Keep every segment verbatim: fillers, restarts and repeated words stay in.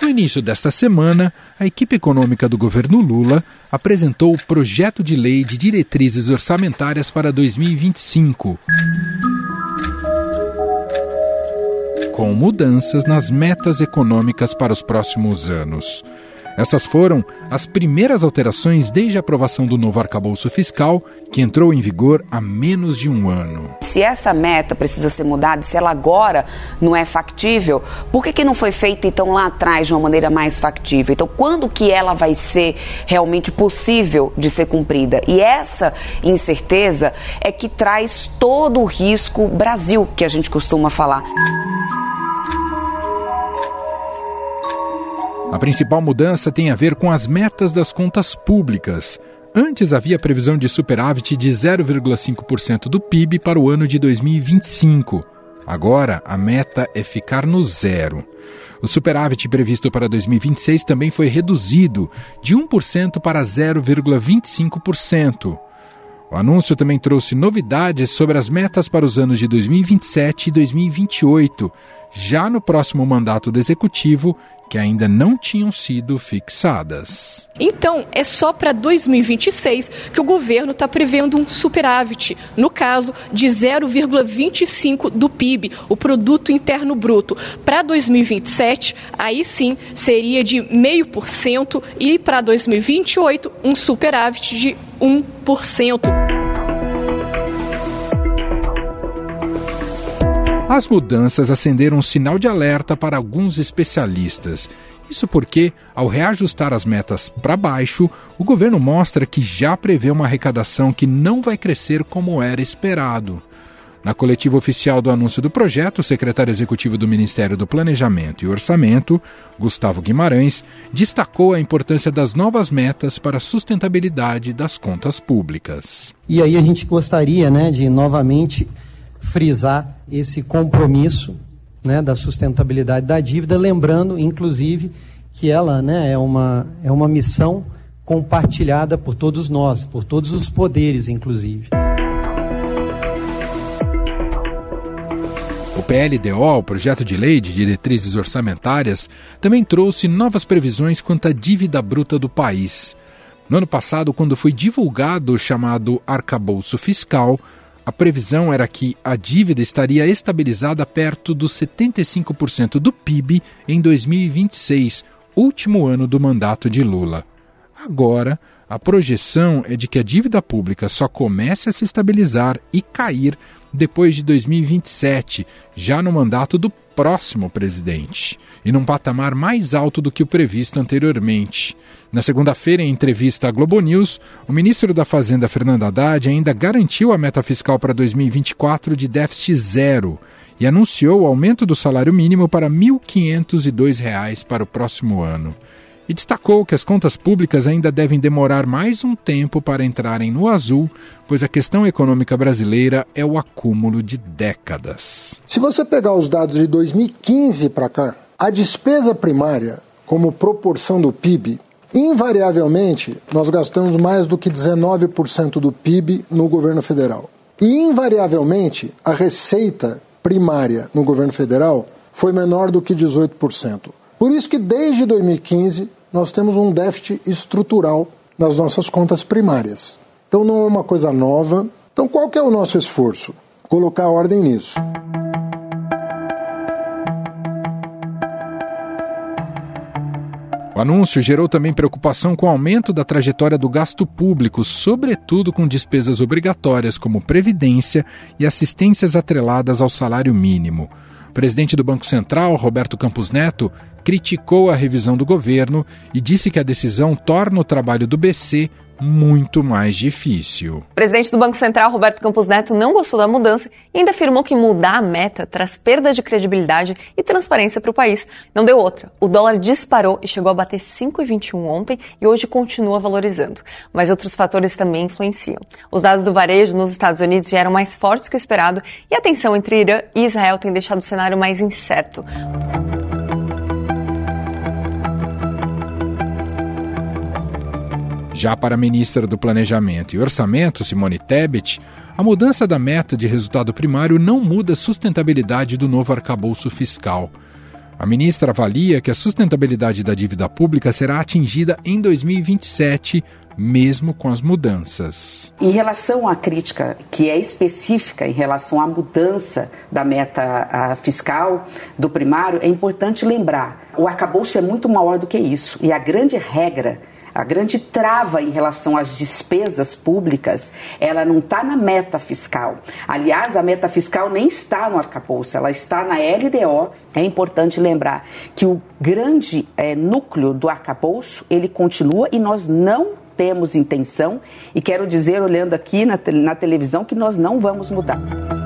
No início desta semana, a equipe econômica do governo Lula apresentou o projeto de lei de diretrizes orçamentárias para dois mil e vinte e cinco, com mudanças nas metas econômicas para os próximos anos. Essas foram as primeiras alterações desde a aprovação do novo arcabouço fiscal, que entrou em vigor há menos de um ano. Se essa meta precisa ser mudada, se ela agora não é factível, por que que não foi feita então lá atrás de uma maneira mais factível? Então, quando que ela vai ser realmente possível de ser cumprida? E essa incerteza é que traz todo o risco Brasil, que a gente costuma falar. A principal mudança tem a ver com as metas das contas públicas. Antes havia previsão de superávit de zero vírgula cinco por cento do P I B para o ano de dois mil e vinte e cinco. Agora, a meta é ficar no zero. O superávit previsto para dois mil e vinte e seis também foi reduzido de um por cento para zero vírgula vinte e cinco por cento. O anúncio também trouxe novidades sobre as metas para os anos de dois mil e vinte e sete e dois mil e vinte e oito, já no próximo mandato do Executivo, que ainda não tinham sido fixadas. Então, é só para dois mil e vinte e seis que o governo está prevendo um superávit, no caso de zero vírgula vinte e cinco por cento do P I B, o Produto Interno Bruto. Para dois mil e vinte e sete, aí sim, seria de zero vírgula cinco por cento e para dois mil e vinte e oito, um superávit de um por cento. As mudanças acenderam um sinal de alerta para alguns especialistas. Isso porque, ao reajustar as metas para baixo, o governo mostra que já prevê uma arrecadação que não vai crescer como era esperado. Na coletiva oficial do anúncio do projeto, o secretário executivo do Ministério do Planejamento e Orçamento, Gustavo Guimarães, destacou a importância das novas metas para a sustentabilidade das contas públicas. E aí a gente gostaria, né, de novamente frisar esse compromisso, né, da sustentabilidade da dívida, lembrando, inclusive, que ela, né, é uma, é uma missão compartilhada por todos nós, por todos os poderes, inclusive. O P L D O, o Projeto de Lei de Diretrizes Orçamentárias, também trouxe novas previsões quanto à dívida bruta do país. No ano passado, quando foi divulgado o chamado arcabouço fiscal, a previsão era que a dívida estaria estabilizada perto dos setenta e cinco por cento do P I B em dois mil e vinte e seis, último ano do mandato de Lula. Agora, a projeção é de que a dívida pública só comece a se estabilizar e cair depois de dois mil e vinte e sete, já no mandato do próximo presidente, e num patamar mais alto do que o previsto anteriormente. Na segunda-feira, em entrevista à Globo News, o ministro da Fazenda, Fernando Haddad, ainda garantiu a meta fiscal para dois mil e vinte e quatro de déficit zero e anunciou o aumento do salário mínimo para mil quinhentos e dois reais para o próximo ano. E destacou que as contas públicas ainda devem demorar mais um tempo para entrarem no azul, pois a questão econômica brasileira é o acúmulo de décadas. Se você pegar os dados de dois mil e quinze para cá, a despesa primária, como proporção do P I B, invariavelmente nós gastamos mais do que dezenove por cento do P I B no governo federal. E invariavelmente a receita primária no governo federal foi menor do que dezoito por cento. Por isso que desde dois mil e quinze nós temos um déficit estrutural nas nossas contas primárias. Então não é uma coisa nova. Então qual que é o nosso esforço? Colocar ordem nisso. O anúncio gerou também preocupação com o aumento da trajetória do gasto público, sobretudo com despesas obrigatórias como previdência e assistências atreladas ao salário mínimo. O presidente do Banco Central, Roberto Campos Neto, criticou a revisão do governo e disse que a decisão torna o trabalho do B C muito mais difícil. O presidente do Banco Central, Roberto Campos Neto, não gostou da mudança e ainda afirmou que mudar a meta traz perda de credibilidade e transparência para o país. Não deu outra. O dólar disparou e chegou a bater cinco vírgula vinte e um ontem e hoje continua valorizando. Mas outros fatores também influenciam. Os dados do varejo nos Estados Unidos vieram mais fortes que o esperado e a tensão entre Irã e Israel tem deixado o cenário mais incerto. Já para a ministra do Planejamento e Orçamento, Simone Tebet, a mudança da meta de resultado primário não muda a sustentabilidade do novo arcabouço fiscal. A ministra avalia que a sustentabilidade da dívida pública será atingida em dois mil e vinte e sete, mesmo com as mudanças. Em relação à crítica que é específica em relação à mudança da meta fiscal do primário, é importante lembrar, o arcabouço é muito maior do que isso. E a grande regra, a grande trava em relação às despesas públicas, ela não está na meta fiscal. Aliás, a meta fiscal nem está no arcabouço, ela está na L D O. É importante lembrar que o grande é, núcleo do arcabouço, ele continua e nós não temos intenção, e quero dizer, olhando aqui na, te- na televisão, que nós não vamos mudar.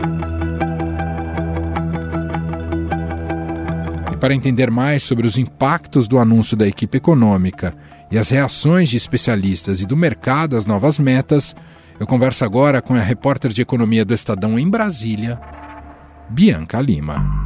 E para entender mais sobre os impactos do anúncio da equipe econômica e as reações de especialistas e do mercado às novas metas, eu converso agora com a repórter de economia do Estadão em Brasília, Bianca Lima.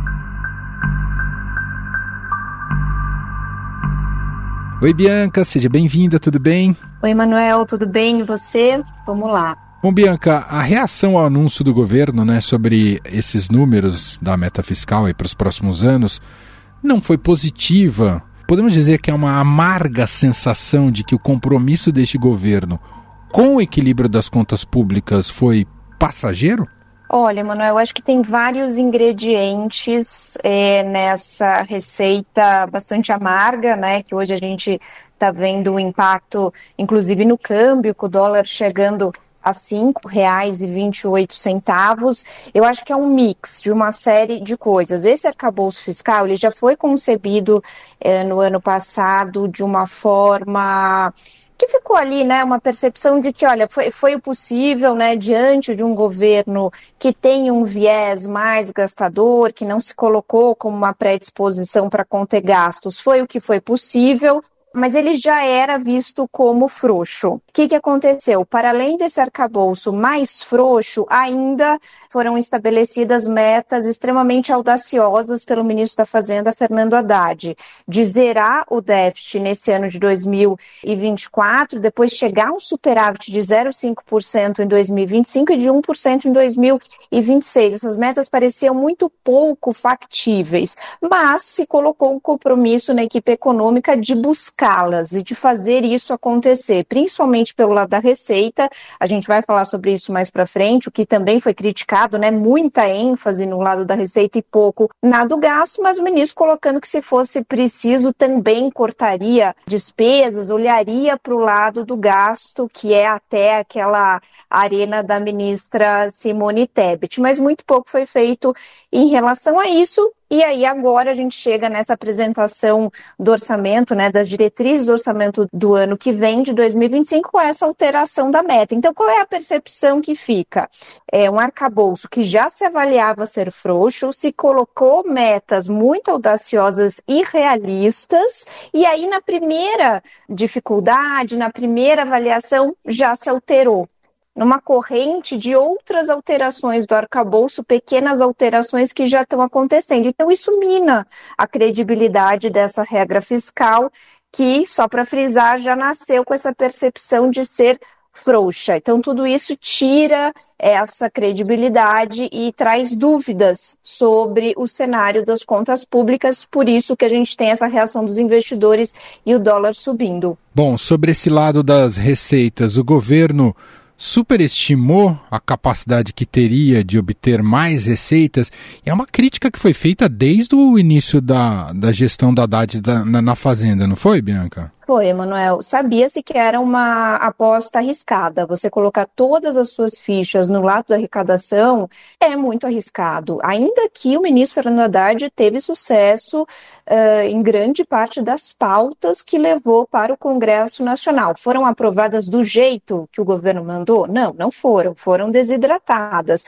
Oi, Bianca, seja bem-vinda, tudo bem? Oi, Manuel, tudo bem? E você? Vamos lá. Bom, Bianca, a reação ao anúncio do governo, né, sobre esses números da meta fiscal para os próximos anos não foi positiva. Podemos dizer que é uma amarga sensação de que o compromisso deste governo com o equilíbrio das contas públicas foi passageiro? Olha, Manuel, eu acho que tem vários ingredientes é, nessa receita bastante amarga, né? Que hoje a gente está vendo o impacto, inclusive no câmbio, com o dólar chegando a cinco reais e vinte e oito centavos. Eu acho que é um mix de uma série de coisas. Esse arcabouço fiscal, ele já foi concebido é, no ano passado de uma forma que ficou ali, né, uma percepção de que, olha, foi, foi o possível, né, diante de um governo que tem um viés mais gastador, que não se colocou como uma predisposição para conter gastos, foi o que foi possível, mas ele já era visto como frouxo. O que, que aconteceu? Para além desse arcabouço mais frouxo, ainda foram estabelecidas metas extremamente audaciosas pelo ministro da Fazenda, Fernando Haddad, de zerar o déficit nesse ano de dois mil e vinte e quatro, depois chegar a um superávit de zero vírgula cinco por cento em dois mil e vinte e cinco e de um por cento em dois mil e vinte e seis. Essas metas pareciam muito pouco factíveis, mas se colocou um compromisso na equipe econômica de buscar e de fazer isso acontecer, principalmente pelo lado da receita. A gente vai falar sobre isso mais para frente, o que também foi criticado, né? Muita ênfase no lado da receita e pouco na do gasto, mas o ministro colocando que se fosse preciso também cortaria despesas, olharia para o lado do gasto, que é até aquela arena da ministra Simone Tebet, mas muito pouco foi feito em relação a isso. E aí agora a gente chega nessa apresentação do orçamento, né, das diretrizes do orçamento do ano que vem, de dois mil e vinte e cinco, com essa alteração da meta. Então, qual é a percepção que fica? É um arcabouço que já se avaliava ser frouxo, se colocou metas muito audaciosas e realistas, e aí na primeira dificuldade, na primeira avaliação, já se alterou. Numa corrente de outras alterações do arcabouço, pequenas alterações que já estão acontecendo. Então, isso mina a credibilidade dessa regra fiscal, que, só para frisar, já nasceu com essa percepção de ser frouxa. Então, tudo isso tira essa credibilidade e traz dúvidas sobre o cenário das contas públicas, por isso que a gente tem essa reação dos investidores e o dólar subindo. Bom, sobre esse lado das receitas, o governo superestimou a capacidade que teria de obter mais receitas, e é uma crítica que foi feita desde o início da, da gestão da Haddad da, na, na Fazenda, não foi, Bianca? Foi, Emanuel. Sabia-se que era uma aposta arriscada. Você colocar todas as suas fichas no lado da arrecadação é muito arriscado. Ainda que o ministro Fernando Haddad teve sucesso uh, em grande parte das pautas que levou para o Congresso Nacional. Foram aprovadas do jeito que o governo mandou? Não, não foram. Foram desidratadas.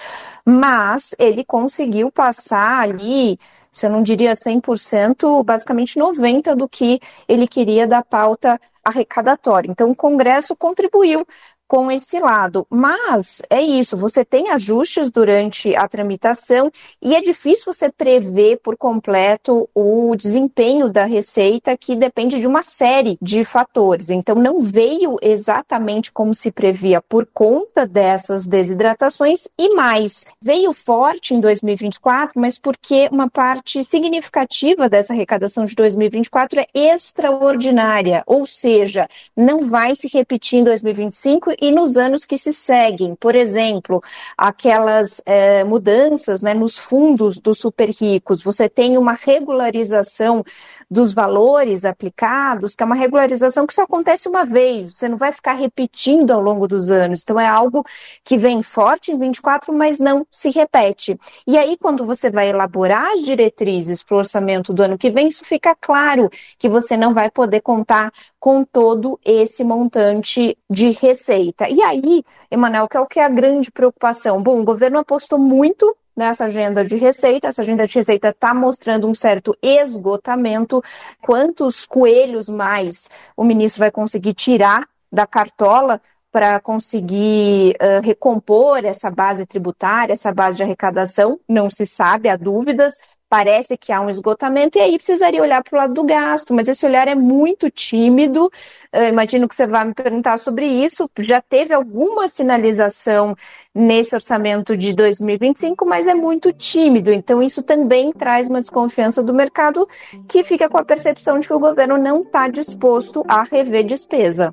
Mas ele conseguiu passar ali, se eu não diria cem por cento, basicamente noventa por cento do que ele queria da pauta arrecadatória. Então, o Congresso contribuiu com esse lado. Mas é isso, você tem ajustes durante a tramitação e é difícil você prever por completo o desempenho da Receita, que depende de uma série de fatores. Então não veio exatamente como se previa por conta dessas desidratações e mais, veio forte em dois mil e vinte e quatro, mas porque uma parte significativa dessa arrecadação de dois mil e vinte e quatro é extraordinária, ou seja, não vai se repetir em dois mil e vinte e cinco e nos anos que se seguem. Por exemplo, aquelas eh, mudanças, né, nos fundos dos super ricos, você tem uma regularização dos valores aplicados, que é uma regularização que só acontece uma vez, você não vai ficar repetindo ao longo dos anos. Então é algo que vem forte em vinte e quatro, mas não se repete. E aí, quando você vai elaborar as diretrizes para o orçamento do ano que vem, isso fica claro que você não vai poder contar com todo esse montante de receita. E aí, Emanuel, que é o que é a grande preocupação? Bom, o governo apostou muito nessa agenda de receita, essa agenda de receita está mostrando um certo esgotamento. Quantos coelhos mais o ministro vai conseguir tirar da cartola para conseguir uh, recompor essa base tributária, essa base de arrecadação? Não se sabe, há dúvidas. Parece que há um esgotamento e aí precisaria olhar para o lado do gasto, mas esse olhar é muito tímido. Eu imagino que você vai me perguntar sobre isso. Já teve alguma sinalização nesse orçamento de dois mil e vinte e cinco, mas é muito tímido. Então isso também traz uma desconfiança do mercado que fica com a percepção de que o governo não está disposto a rever despesa.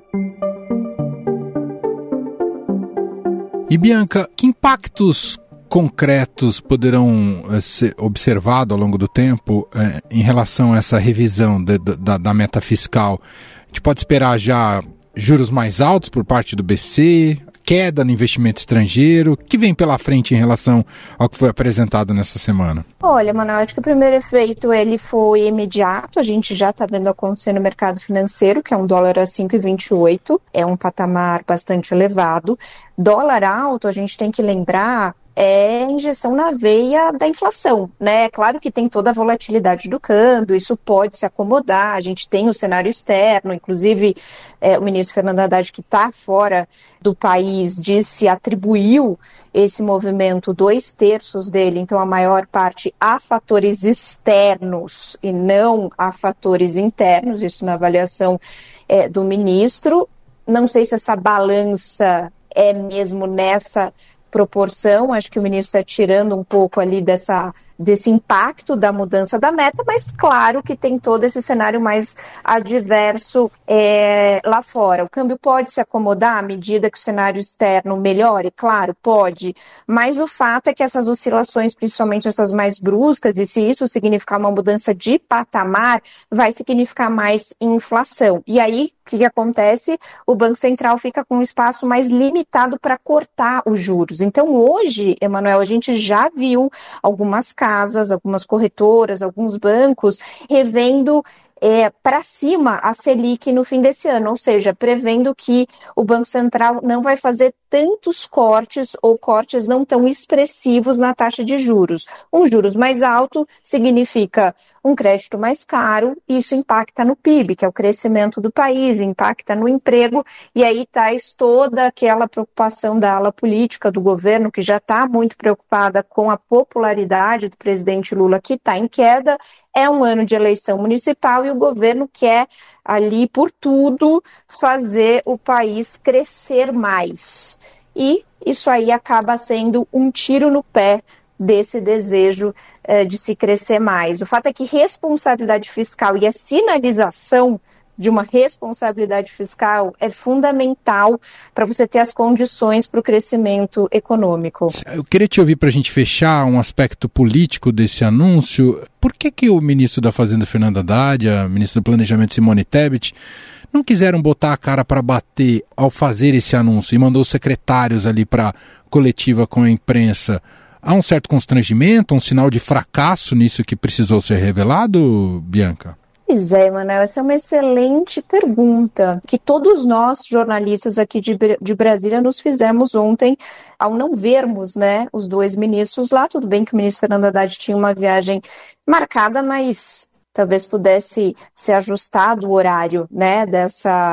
E Bianca, que impactos concretos poderão uh, ser observados ao longo do tempo uh, em relação a essa revisão de, de, da, da meta fiscal? A gente pode esperar já juros mais altos por parte do B C, queda no investimento estrangeiro? O que vem pela frente em relação ao que foi apresentado nessa semana? Olha, Manoel, acho que o primeiro efeito ele foi imediato. A gente já está vendo acontecer no mercado financeiro, que é um dólar a cinco vírgula vinte e oito, é um patamar bastante elevado. Dólar alto, a gente tem que lembrar, é injeção na veia da inflação, né? Claro que tem toda a volatilidade do câmbio, isso pode se acomodar, a gente tem o cenário externo, inclusive é, o ministro Fernando Haddad, que está fora do país, disse, atribuiu esse movimento, dois terços dele, então a maior parte a fatores externos e não a fatores internos, isso na avaliação é, do ministro. Não sei se essa balança é mesmo nessa proporção, acho que o ministro está tirando um pouco ali dessa, desse impacto da mudança da meta, mas claro que tem todo esse cenário mais adverso é, lá fora. O câmbio pode se acomodar à medida que o cenário externo melhore? Claro, pode, mas o fato é que essas oscilações, principalmente essas mais bruscas, e se isso significar uma mudança de patamar, vai significar mais inflação. E aí, o que, que acontece? O Banco Central fica com um espaço mais limitado para cortar os juros. Então, hoje, Emanuel, a gente já viu algumas casas, algumas corretoras, alguns bancos revendo é, para cima a Selic no fim desse ano, ou seja, prevendo que o Banco Central não vai fazer tantos cortes ou cortes não tão expressivos na taxa de juros. Um juros mais alto significa um crédito mais caro, e isso impacta no P I B, que é o crescimento do país, impacta no emprego, e aí traz toda aquela preocupação da ala política do governo, que já está muito preocupada com a popularidade do presidente Lula, que está em queda. É um ano de eleição municipal e o governo quer ali, por tudo, fazer o país crescer mais. E isso aí acaba sendo um tiro no pé desse desejo eh, de se crescer mais. O fato é que responsabilidade fiscal e a sinalização de uma responsabilidade fiscal é fundamental para você ter as condições para o crescimento econômico. Eu queria te ouvir para a gente fechar um aspecto político desse anúncio. Por que que o ministro da Fazenda, Fernando Haddad, a ministra do Planejamento, Simone Tebet, não quiseram botar a cara para bater ao fazer esse anúncio e mandou os secretários ali para a coletiva com a imprensa? Há um certo constrangimento, um sinal de fracasso nisso que precisou ser revelado, Bianca? Pois é, Manuel, essa é uma excelente pergunta que todos nós, jornalistas aqui de, de Brasília, nos fizemos ontem ao não vermos, né, os dois ministros lá. Tudo bem que o ministro Fernando Haddad tinha uma viagem marcada, mas talvez pudesse ser ajustado o horário, né, dessa,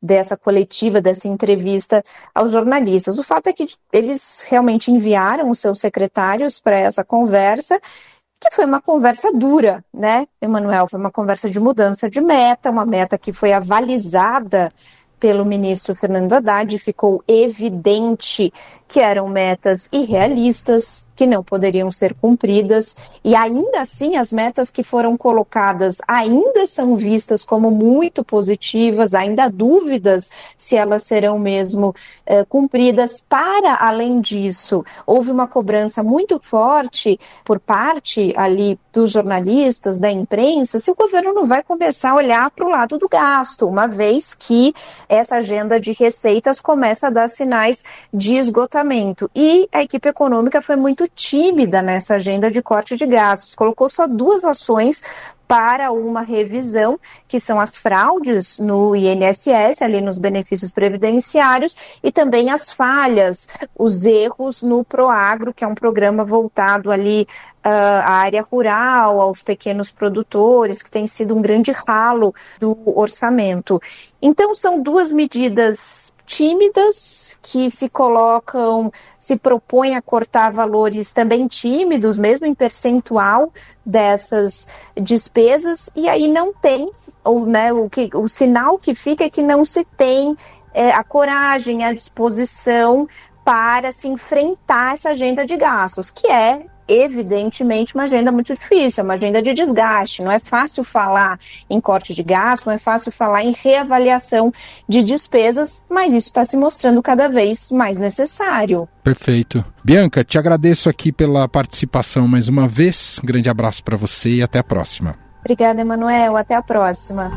dessa coletiva, dessa entrevista aos jornalistas. O fato é que eles realmente enviaram os seus secretários para essa conversa, que foi uma conversa dura, né, Emanuel? Foi uma conversa de mudança de meta, uma meta que foi avalizada pelo ministro Fernando Haddad. Ficou evidente que eram metas irrealistas, que não poderiam ser cumpridas, e ainda assim as metas que foram colocadas ainda são vistas como muito positivas, ainda há dúvidas se elas serão mesmo eh, cumpridas. Para além disso, houve uma cobrança muito forte por parte ali dos jornalistas, da imprensa, se o governo não vai começar a olhar para o lado do gasto, uma vez que essa agenda de receitas começa a dar sinais de esgotamento. E a equipe econômica foi muito tímida nessa agenda de corte de gastos, colocou só duas ações para uma revisão, que são as fraudes no I N S S, ali nos benefícios previdenciários, e também as falhas, os erros no Proagro, que é um programa voltado ali uh, à área rural, aos pequenos produtores, que tem sido um grande ralo do orçamento. Então, são duas medidas tímidas, que se colocam, se propõem a cortar valores também tímidos, mesmo em percentual dessas despesas, e aí não tem, ou, né, o, que, o sinal que fica é que não se tem é, a coragem, a disposição para se enfrentar essa agenda de gastos, que é evidentemente uma agenda muito difícil, é uma agenda de desgaste. Não é fácil falar em corte de gasto, não é fácil falar em reavaliação de despesas, mas isso está se mostrando cada vez mais necessário. Perfeito. Bianca, te agradeço aqui pela participação mais uma vez. Um grande abraço para você e até a próxima. Obrigada, Emanuel. Até a próxima.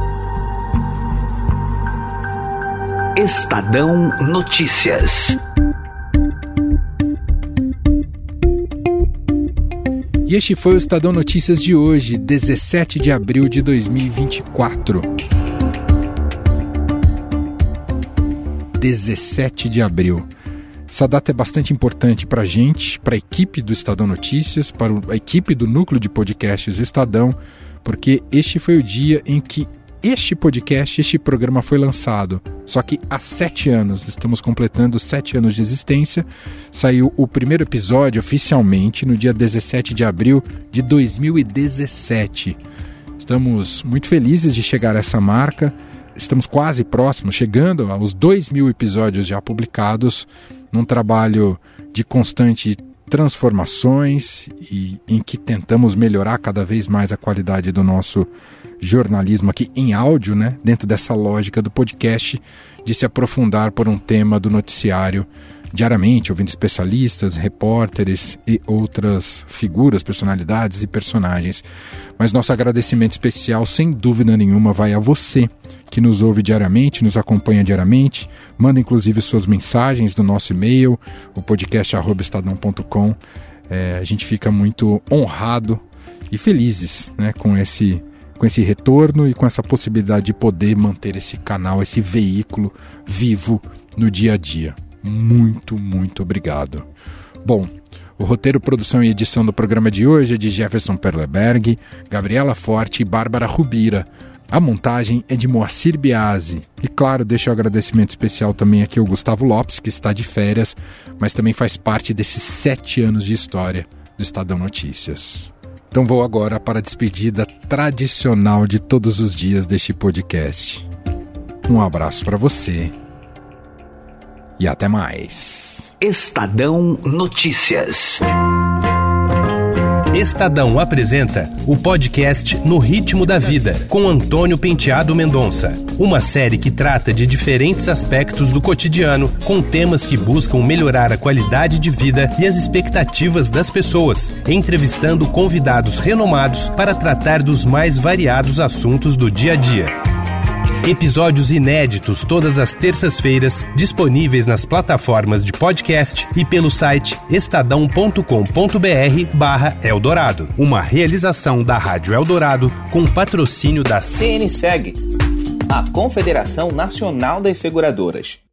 Estadão Notícias. E este foi o Estadão Notícias de hoje, dezessete de abril de dois mil e vinte e quatro. dezessete de abril. Essa data é bastante importante para a gente, para a equipe do Estadão Notícias, para a equipe do núcleo de podcasts Estadão, porque este foi o dia em que este podcast, este programa foi lançado. Só que há sete anos, estamos completando sete anos de existência. Saiu o primeiro episódio oficialmente no dia dezessete de abril de dois mil e dezessete. Estamos muito felizes de chegar a essa marca. Estamos quase próximos, chegando aos dois mil episódios já publicados, num trabalho de constante transformações e em que tentamos melhorar cada vez mais a qualidade do nosso jornalismo aqui em áudio, né? Dentro dessa lógica do podcast, de se aprofundar por um tema do noticiário diariamente, ouvindo especialistas, repórteres e outras figuras, personalidades e personagens. Mas nosso agradecimento especial, sem dúvida nenhuma, vai a você que nos ouve diariamente, nos acompanha diariamente, manda inclusive suas mensagens do nosso e-mail, o podcast arroba estadão ponto com. É, a gente fica muito honrado e felizes, né, com esse com esse retorno e com essa possibilidade de poder manter esse canal, esse veículo vivo no dia a dia. Muito, muito obrigado. Bom, o roteiro, produção e edição do programa de hoje é de Jefferson Perleberg, Gabriela Forte e Bárbara Rubira. A montagem é de Moacir Biasi. E claro, deixo o agradecimento especial também aqui ao Gustavo Lopes, que está de férias, mas também faz parte desses sete anos de história do Estadão Notícias. Então vou agora para a despedida tradicional de todos os dias deste podcast. Um abraço para você e até mais. Estadão Notícias. Estadão apresenta o podcast No Ritmo da Vida, com Antônio Penteado Mendonça. Uma série que trata de diferentes aspectos do cotidiano, com temas que buscam melhorar a qualidade de vida e as expectativas das pessoas, entrevistando convidados renomados para tratar dos mais variados assuntos do dia a dia. Episódios inéditos todas as terças-feiras, disponíveis nas plataformas de podcast e pelo site estadão ponto com ponto br barra Eldorado. Uma realização da Rádio Eldorado com patrocínio da C N S E G, a Confederação Nacional das Seguradoras.